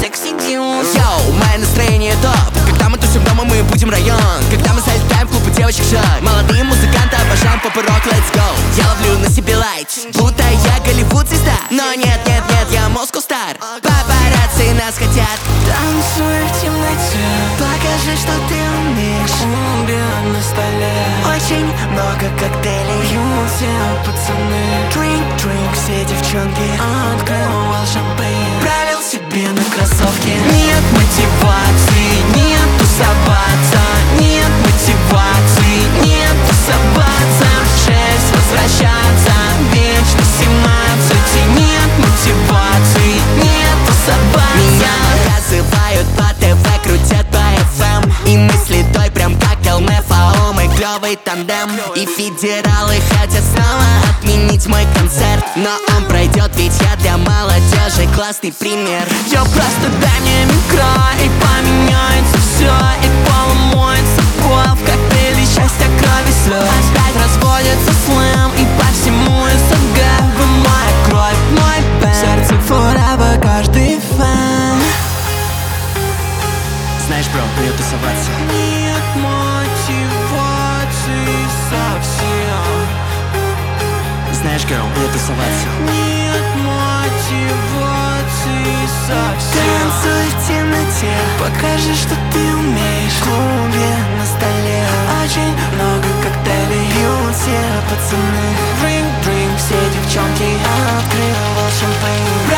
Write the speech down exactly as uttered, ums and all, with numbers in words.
сидим. Йоу, мое настроение топ. Когда мы тусим дома, мы будем район. Когда мы залетаем в клубы, девочек жаль. Молодые музыканты обожаем поп-рок, let's go. Я ловлю на себе лайт, будто я Голливуд звезда. Но нет, нет, нет, я Moscow Star. Папарацци нас хотят. Танцуй в темноте, Покажи, что ты умеешь. клубе на столе Очень много коктейлей. пьют все пацаны. Drink, drink, все девчонки. Открывал шампейн, Правил себе на кроссовке. нет мотивации, нет тусоваться, нет мотивации, нет тусоваться. В шесть возвращаться, вечно семнадцать. И нет мотивации, нет тусоваться. Меня называют по ТВ, крутят по эф эм. И мысли той прям как эл эм эф эй о. Мы клёвый тандем. И федералы хотят снова отменить мой концерт. Но он пройдет, ведь я для молодежи классный пример. Я просто дай мне микро, и поменяется все. И поломоется пол в коктейле счастья, крови, слез. Опять разводится слэм, и по всему эс эн гэ. Вы моя кровь, мой бэнд. Сердце forever, каждый фэн. Знаешь, бро, мне тусоваться. Нет мотивации совсем. Знаешь, girl, мне тусоваться. Нет мотивации совсем. Танцуй в темноте. Покажи, что ты умеешь. В клубе на столе. Очень много коктейлей, Пьют все пацаны. Drink, drink, все девчонки. Открывал шампейн.